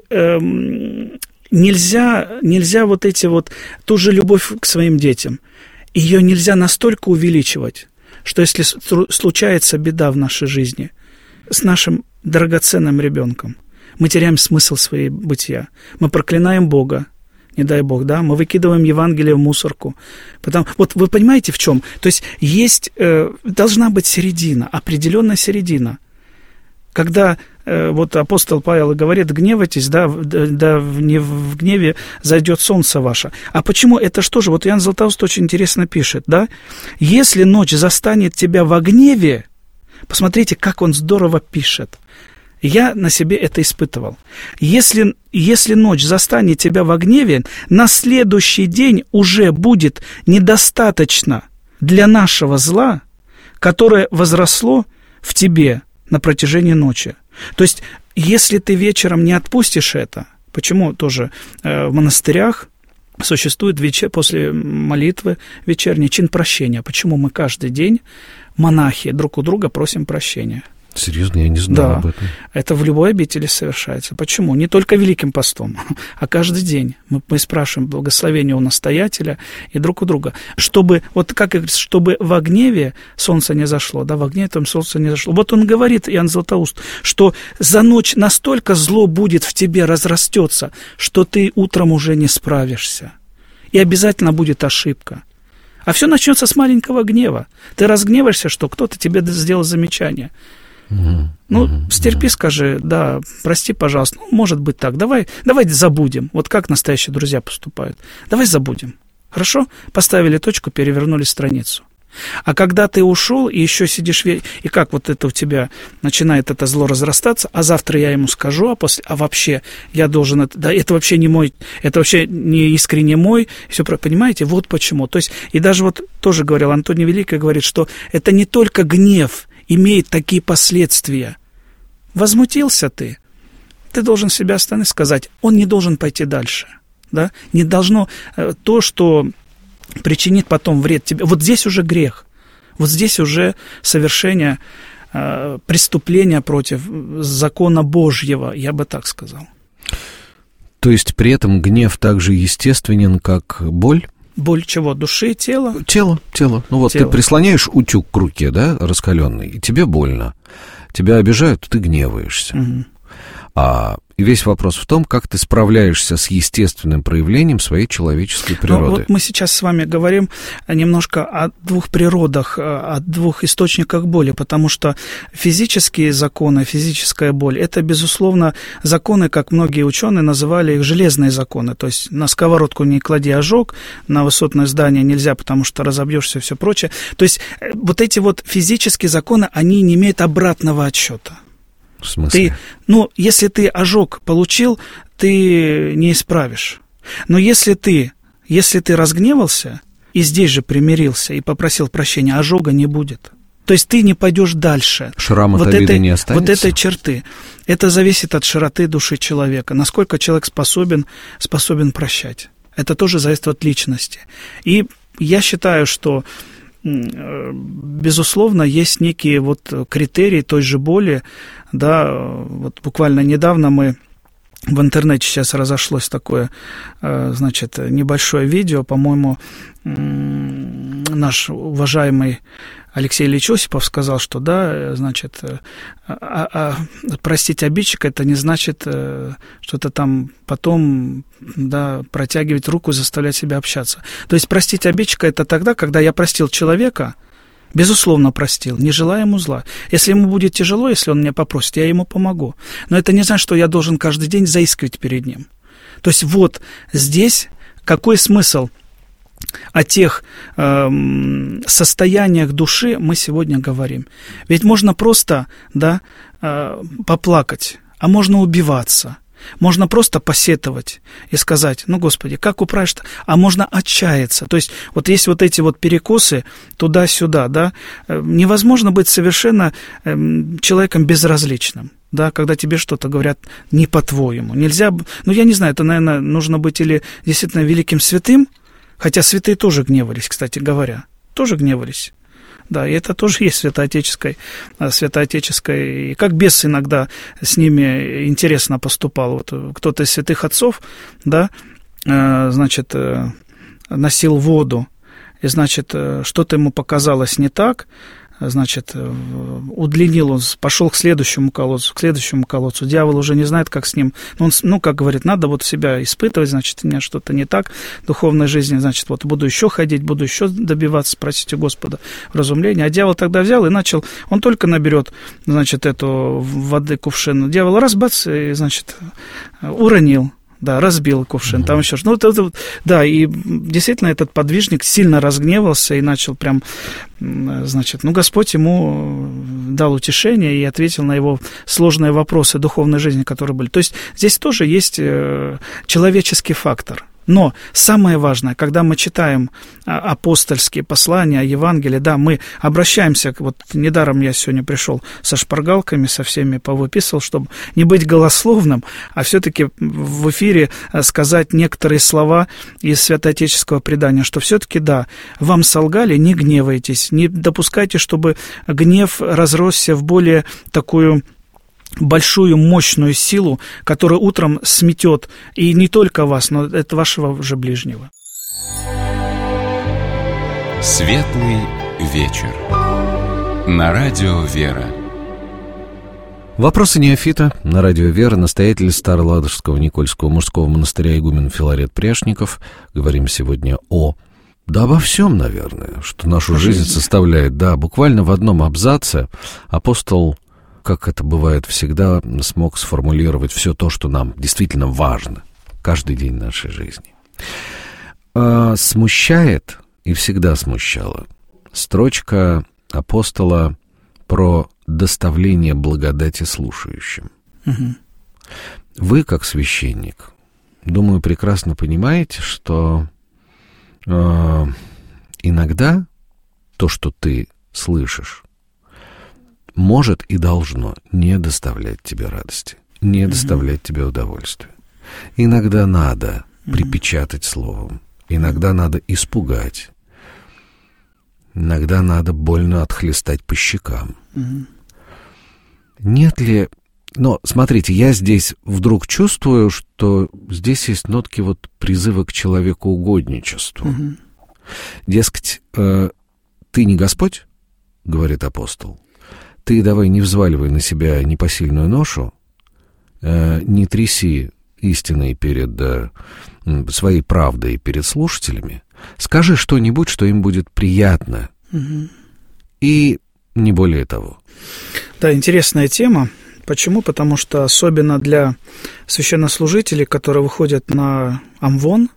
Speaker 3: нельзя вот ту же любовь к своим детям, ее нельзя настолько увеличивать, что если случается беда в нашей жизни с нашим драгоценным ребенком, мы теряем смысл своей бытия. Мы проклинаем Бога, не дай Бог, да, мы выкидываем Евангелие в мусорку. Вот вы понимаете, в чем? То есть должна быть середина, определенная середина. Когда вот апостол Павел говорит: гневайтесь, да в гневе зайдет солнце ваше. А почему? Это что же? Вот Иоанн Златоуст очень интересно пишет, да? Если ночь застанет тебя во гневе, посмотрите, как он здорово пишет. Я на себе это испытывал. Если ночь застанет тебя во гневе, на следующий день уже будет недостаточно для нашего зла, которое возросло в тебе на протяжении ночи. То есть, если ты вечером не отпустишь это, почему тоже в монастырях существует после молитвы вечерний чин прощения? Почему мы каждый день, монахи, друг у друга просим прощения?
Speaker 2: Серьезно, я не знал об этом.
Speaker 3: Это в любой обители совершается. Почему? Не только Великим постом, а каждый день. Мы спрашиваем благословения у настоятеля и друг у друга. Чтобы во гневе солнце не зашло, да, во гневе там солнце не зашло. Вот он говорит, Иоанн Златоуст, что за ночь настолько зло будет в тебе, разрастется, что ты утром уже не справишься. И обязательно будет ошибка. А все начнется с маленького гнева. Ты разгневаешься, что кто-то тебе сделал замечание. Стерпи, скажи: да, прости, пожалуйста, может быть так, давай забудем, вот как настоящие друзья поступают, давай забудем, хорошо? Поставили точку, перевернули страницу. А когда ты ушел и еще сидишь, и как вот это у тебя начинает это зло разрастаться, а завтра я ему скажу, а вообще я должен это вообще не мой, это вообще не искренне мой, все, понимаете, вот почему. То есть, и даже вот тоже говорил Антоний Великий, говорит, что это не только гнев имеет такие последствия. Возмутился ты должен себя остановить, сказать: он не должен пойти дальше, да? Не должно то, что причинит потом вред тебе. Вот здесь уже грех, вот здесь уже совершение преступления против закона Божьего, я бы так сказал.
Speaker 2: То есть при этом гнев так же естественен, как боль?
Speaker 3: Боль чего? Души, тела?
Speaker 2: Тело. Ну вот тело. Ты прислоняешь утюг к руке, да, раскаленный, и тебе больно. Тебя обижают, ты гневаешься. И весь вопрос в том, как ты справляешься с естественным проявлением своей человеческой природы.
Speaker 3: Вот мы сейчас с вами говорим немножко о двух природах, о двух источниках боли, потому что физические законы, физическая боль, это, безусловно, законы, как многие ученые называли их железные законы. То есть на сковородку не клади ожог, на высотное здание нельзя, потому что разобьешься и все прочее. То есть вот эти вот физические законы, они не имеют обратного отсчета.
Speaker 2: В смысле?
Speaker 3: Если ты ожог получил, ты не исправишь. Но если ты разгневался и здесь же примирился и попросил прощения, ожога не будет. То есть ты не пойдешь дальше.
Speaker 2: Шрам от обиды не останется?
Speaker 3: Вот этой черты. Это зависит от широты души человека. Насколько человек способен прощать. Это тоже зависит от личности. И я считаю, что безусловно, есть некие вот критерии той же боли, да, вот буквально недавно мы в интернете сейчас разошлось такое, значит, небольшое видео, по-моему, наш уважаемый Алексей Ильич Осипов сказал, что да, значит, простить обидчика, это не значит что-то там потом, да, протягивать руку, заставлять себя общаться. То есть простить обидчика это тогда, когда я простил человека, безусловно простил, не желая ему зла. Если ему будет тяжело, если он меня попросит, я ему помогу. Но это не значит, что я должен каждый день заискивать перед ним. То есть вот здесь какой смысл? О тех состояниях души мы сегодня говорим. Ведь можно просто, да, поплакать, а можно убиваться. Можно просто посетовать и сказать, Господи, как управишь-то? А можно отчаяться. То есть вот есть вот эти вот перекосы туда-сюда, да. Невозможно быть совершенно человеком безразличным. Да, когда тебе что-то говорят не по-твоему. Нельзя, я не знаю, это, наверное, нужно быть или действительно великим святым, хотя святые тоже гневались, кстати говоря, тоже гневались. Да, и это тоже есть святоотеческое, и как бес иногда с ними интересно поступал. Вот кто-то из святых отцов, да, значит, носил воду, и, значит, что-то ему показалось не так, значит, удлинил он, пошел к следующему колодцу. Дьявол уже не знает, как с ним. Он, как говорит, надо вот себя испытывать, значит, у меня что-то не так в духовной жизни, значит, вот буду еще ходить, буду еще добиваться, просить у Господа вразумления. А дьявол тогда взял и начал, он только наберет, значит, эту воды кувшин. Дьявол раз, бац, и, значит, уронил. Да, разбил кувшин, там еще что-то. Да, и действительно этот подвижник сильно разгневался и начал прям, значит, Господь ему дал утешение и ответил на его сложные вопросы духовной жизни, которые были. То есть здесь тоже есть человеческий фактор. Но самое важное, когда мы читаем апостольские послания, Евангелие, да, мы обращаемся, вот недаром я сегодня пришел со шпаргалками, со всеми повыписывал, чтобы не быть голословным, а все-таки в эфире сказать некоторые слова из святоотеческого предания, что все-таки, да, вам солгали, не гневайтесь, не допускайте, чтобы гнев разросся в более такую большую, мощную силу, которая утром сметет и не только вас, но это вашего же ближнего.
Speaker 1: Светлый вечер. На радио «Вера».
Speaker 2: Вопросы неофита на радио «Вера». Настоятель Староладожского Никольского мужского монастыря игумен Филарет Пряшников. Говорим сегодня обо всем, наверное, что нашу жизнь составляет. Да, буквально в одном абзаце апостол, как это бывает всегда, смог сформулировать все то, что нам действительно важно каждый день нашей жизни. Смущает и всегда смущала строчка апостола про доставление благодати слушающим.
Speaker 3: Угу.
Speaker 2: Вы, как священник, думаю, прекрасно понимаете, что иногда то, что ты слышишь, может и должно не доставлять тебе радости, не доставлять тебе удовольствия. Иногда надо припечатать словом, иногда надо испугать, иногда надо больно отхлестать по щекам. Нет ли... Но, смотрите, я здесь вдруг чувствую, что здесь есть нотки вот призыва к человекоугодничеству. Дескать, ты не Господь, говорит апостол, ты давай не взваливай на себя непосильную ношу, не тряси истиной перед своей правдой перед слушателями, скажи что-нибудь, что им будет приятно, и не более того.
Speaker 3: Да, интересная тема. Почему? Потому что особенно для священнослужителей, которые выходят на амвон,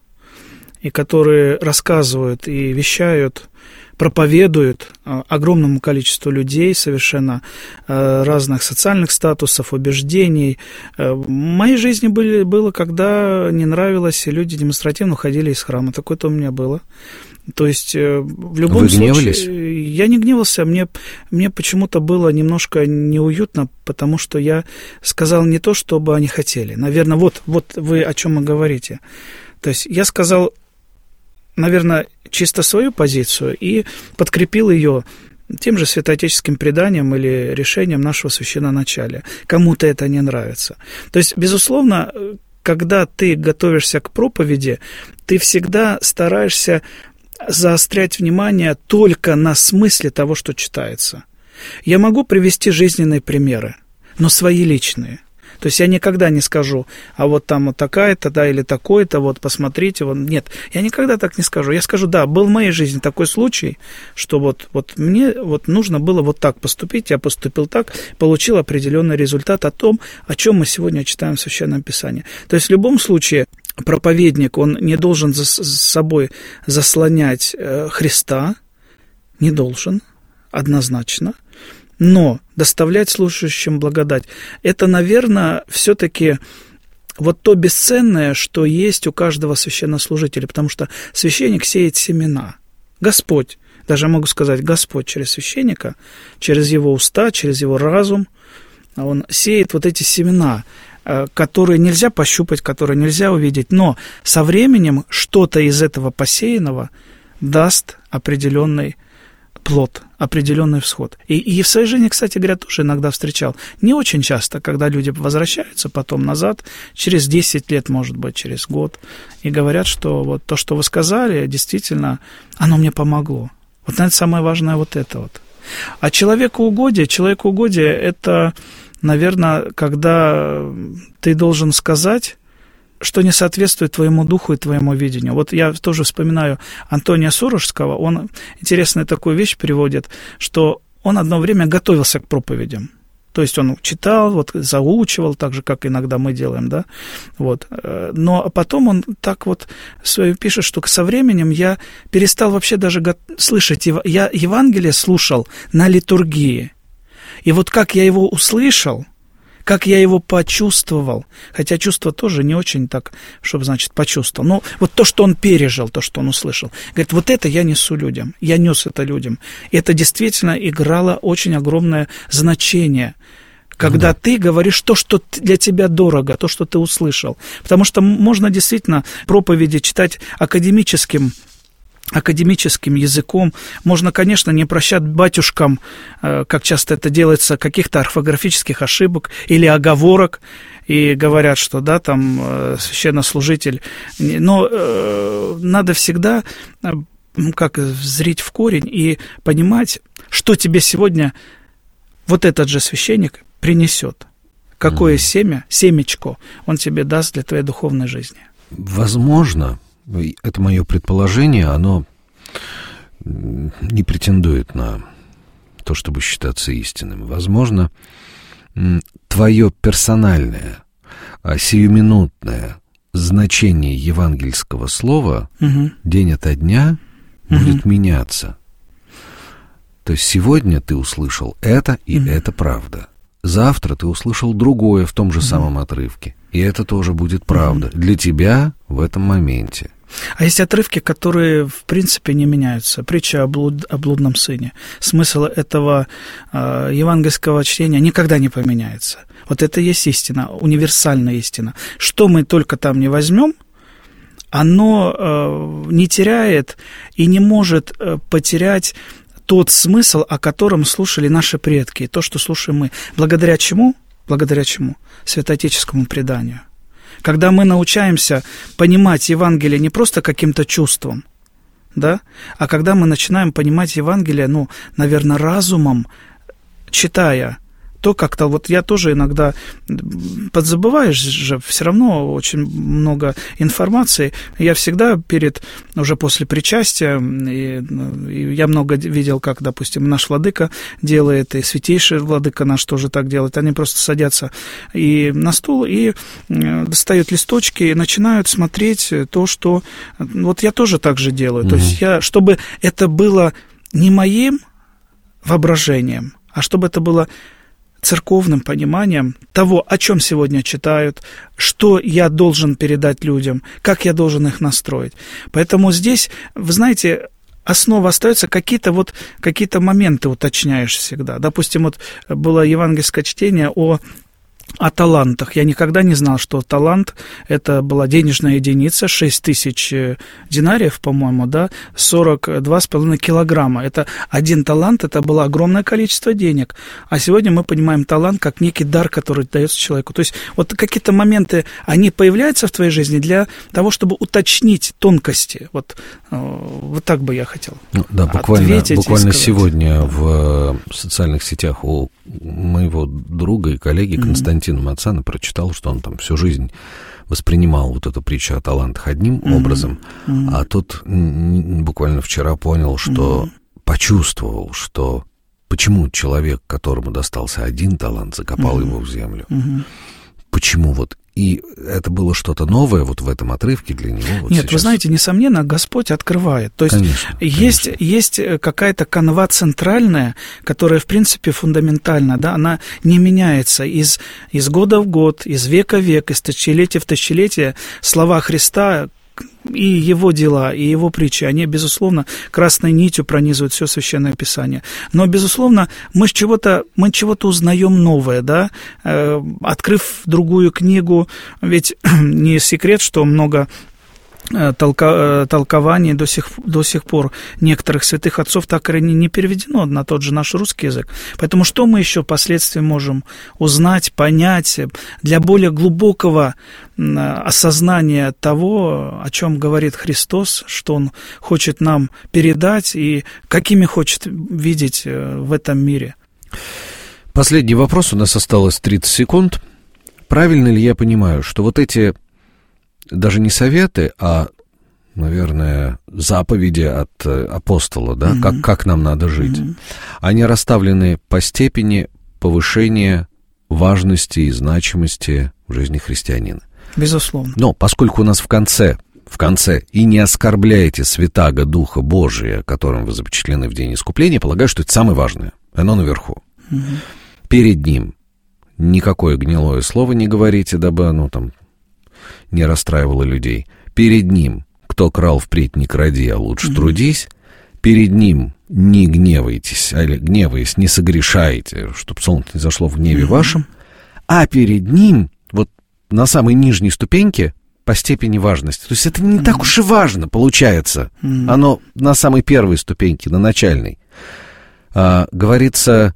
Speaker 3: и которые рассказывают и вещают, проповедуют огромному количеству людей совершенно разных социальных статусов, убеждений. В моей жизни было, когда не нравилось, и люди демонстративно уходили из храма. Такое-то у меня было. То есть в любом случае... Я не гневался, мне почему-то было немножко неуютно, потому что я сказал не то, что бы они хотели. Наверное, вот вы о чем и говорите. То есть я сказал, наверное, чисто свою позицию и подкрепил ее тем же святоотеческим преданием или решением нашего священноначалия. Кому-то это не нравится. То есть, безусловно, когда ты готовишься к проповеди, ты всегда стараешься заострять внимание только на смысле того, что читается. Я могу привести жизненные примеры, но свои личные. То есть я никогда не скажу, а вот там вот такая-то, да, или такой-то, вот посмотрите, вот. Нет, я никогда так не скажу. Я скажу, да, был в моей жизни такой случай, что вот мне вот нужно было вот так поступить, я поступил так, получил определенный результат о том, о чем мы сегодня читаем в Священном Писании. То есть в любом случае проповедник, он не должен за собой заслонять Христа, не должен, однозначно, но доставлять слушающим благодать. Это, наверное, все-таки вот то бесценное, что есть у каждого священнослужителя, потому что священник сеет семена. Господь, даже могу сказать, Господь через священника, через его уста, через его разум, он сеет вот эти семена, которые нельзя пощупать, которые нельзя увидеть, но со временем что-то из этого посеянного даст определенный плод, определенный всход. И в своей жизни, кстати говоря, тоже иногда встречал. Не очень часто, когда люди возвращаются потом назад, через 10 лет, может быть, через год, и говорят, что вот то, что вы сказали, действительно, оно мне помогло. Вот, наверное, самое важное вот это вот. А человекоугодие – это, наверное, когда ты должен сказать, что не соответствует твоему духу и твоему видению. Вот я тоже вспоминаю Антония Сурожского, он интересную такую вещь приводит, что он одно время готовился к проповедям. То есть он читал, вот, заучивал, так же, как иногда мы делаем, да, вот. Но потом он так вот пишет, что со временем я перестал вообще даже слышать, я Евангелие слушал на литургии. И вот как я его услышал, как я его почувствовал, хотя чувство тоже не очень так, чтобы, значит, почувствовал, но вот то, что он пережил, то, что он услышал, говорит, вот это я несу людям, я нес это людям. И это действительно играло очень огромное значение, когда ты говоришь то, что для тебя дорого, то, что ты услышал. Потому что можно действительно проповеди читать академическим языком. Можно, конечно, не прощать батюшкам, как часто это делается, каких-то орфографических ошибок или оговорок, и говорят, что, да, там, священнослужитель. Но надо всегда как зрить в корень и понимать, что тебе сегодня вот этот же священник принесет. Какое семечко он тебе даст для твоей духовной жизни.
Speaker 2: Возможно, это мое предположение, оно не претендует на то, чтобы считаться истинным. Возможно, твое персональное, сиюминутное значение евангельского слова день ото дня будет меняться. То есть сегодня ты услышал это, и это правда. Завтра ты услышал другое в том же самом отрывке, и это тоже будет правда для тебя в этом моменте.
Speaker 3: А есть отрывки, которые, в принципе, не меняются. Притча о блудном сыне. Смысл этого евангельского чтения никогда не поменяется. Вот это и есть истина, универсальная истина. Что мы только там не возьмем, оно не теряет и не может потерять тот смысл, о котором слушали наши предки, то, что слушаем мы. Благодаря чему? Благодаря чему? Святоотеческому преданию. Когда мы научаемся понимать Евангелие не просто каким-то чувством, да, а когда мы начинаем понимать Евангелие, наверное, разумом, читая, то как-то вот я тоже иногда подзабываешь же, все равно очень много информации. Я всегда уже после причастия, и я много видел, как, допустим, наш владыка делает, и святейший владыка наш тоже так делает. Они просто садятся и на стул, и достают листочки, и начинают смотреть то, что... Вот я тоже так же делаю. То есть чтобы это было не моим воображением, а чтобы это было церковным пониманием того, о чем сегодня читают, что я должен передать людям, как я должен их настроить. Поэтому здесь, вы знаете, основа остается, какие-то моменты уточняешь всегда. Допустим, вот было евангельское чтение о талантах. Я никогда не знал, что талант – это была денежная единица, 6000 динариев, по-моему, да, 42,5 килограмма. Это один талант, это было огромное количество денег. А сегодня мы понимаем талант как некий дар, который дается человеку. То есть вот какие-то моменты, они появляются в твоей жизни для того, чтобы уточнить тонкости. Вот так бы я хотел
Speaker 2: буквально сегодня в социальных сетях у моего друга и коллеги Константина Мацана прочитал, что он там всю жизнь воспринимал вот эту притчу о талантах одним образом, а тут буквально вчера понял, что почувствовал, что почему человек, которому достался один талант, закопал его в землю. Почему вот? И это было что-то новое вот в этом отрывке для него. Вот
Speaker 3: Нет,
Speaker 2: сейчас.
Speaker 3: Вы знаете, несомненно, Господь открывает. То есть есть какая-то канва центральная, которая, в принципе, фундаментальна, да, она не меняется из года в год, из века в век, из тысячелетия в тысячелетие. Слова Христа и его дела, и его притчи, они, безусловно, красной нитью пронизывают все Священное Писание. Но, безусловно, мы чего-то узнаем новое, да, открыв другую книгу, ведь не секрет, что много толкований до сих пор некоторых святых отцов так и не переведено на тот же наш русский язык. Поэтому что мы еще впоследствии можем узнать, понять для более глубокого осознания того, о чем говорит Христос, что Он хочет нам передать и какими хочет видеть в этом мире?
Speaker 2: Последний вопрос, у нас осталось 30 секунд. Правильно ли я понимаю, что вот эти даже не советы, а, наверное, заповеди от апостола, да, как нам надо жить, они расставлены по степени повышения важности и значимости в жизни христианина?
Speaker 3: Безусловно.
Speaker 2: Но поскольку у нас в конце, и не оскорбляйте святаго Духа Божия, которым вы запечатлены в день искупления, полагаю, что это самое важное. Оно наверху. Перед ним никакое гнилое слово не говорите, дабы оно там не расстраивало людей. Перед ним, кто крал впредь, не кради, а лучше трудись. Перед ним не гневайтесь, а гневаясь, не согрешайте, чтобы солнце не зашло в гневе вашем. А перед ним, вот на самой нижней ступеньке, по степени важности. То есть это не так уж и важно, получается. Оно на самой первой ступеньке, на начальной. Говорится...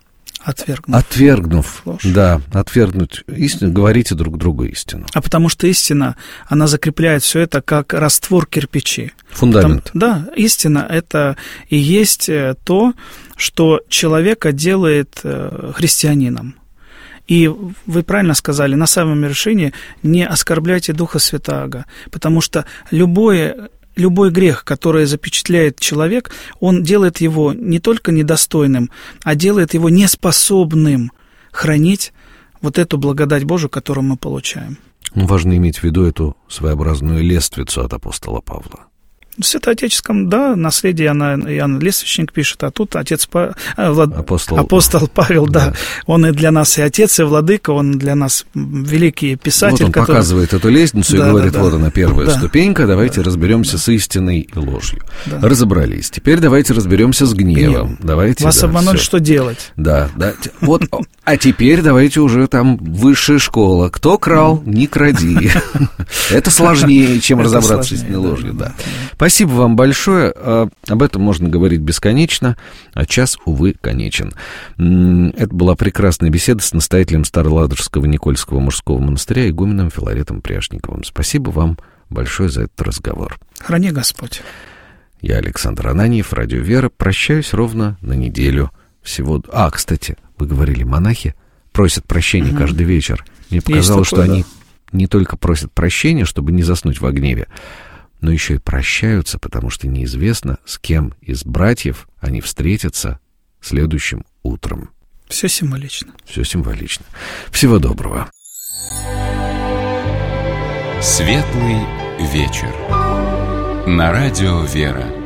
Speaker 2: Отвергнув ложь. Да, отвергнуть истину, говорите друг другу истину.
Speaker 3: А потому что истина, она закрепляет все это как раствор кирпичей.
Speaker 2: Фундамент.
Speaker 3: Да, истина — это и есть то, что человека делает христианином. И вы правильно сказали, на самом вершине не оскорбляйте Духа Святаго, потому что любой грех, который запечатляет человек, он делает его не только недостойным, а делает его неспособным хранить вот эту благодать Божию, которую мы получаем.
Speaker 2: Важно иметь в виду эту своеобразную лествицу от апостола Павла.
Speaker 3: В Святоотеческом, да, наследие Иоанн Лествичник пишет, а тут апостол Павел, да, он и для нас и отец, и владыка, он для нас великий писатель.
Speaker 2: Вот он показывает эту лестницу и говорит, вот она первая ступенька, давайте разберемся с истиной и ложью. Да. Разобрались. Теперь давайте разберемся с гневом. Давайте,
Speaker 3: вас обманули, что делать?
Speaker 2: Да. Вот, а теперь давайте уже там высшая школа. Кто крал, не кради. Это сложнее, чем разобраться с ложью, да. Спасибо вам большое. Об этом можно говорить бесконечно, а час, увы, конечен. Это была прекрасная беседа с настоятелем Староладожского Никольского мужского монастыря игуменом Филаретом Пряшниковым. Спасибо вам большое за этот разговор.
Speaker 3: Храни Господь.
Speaker 2: Я, Александр Ананьев, Радио Вера, прощаюсь ровно на неделю. всего... Кстати, вы говорили, монахи просят прощения каждый вечер. Мне показалось, что они не только просят прощения, чтобы не заснуть во гневе, но еще и прощаются, потому что неизвестно, с кем из братьев они встретятся следующим утром.
Speaker 3: Все символично.
Speaker 2: Все символично. Всего доброго.
Speaker 1: Светлый вечер. На радио «Вера».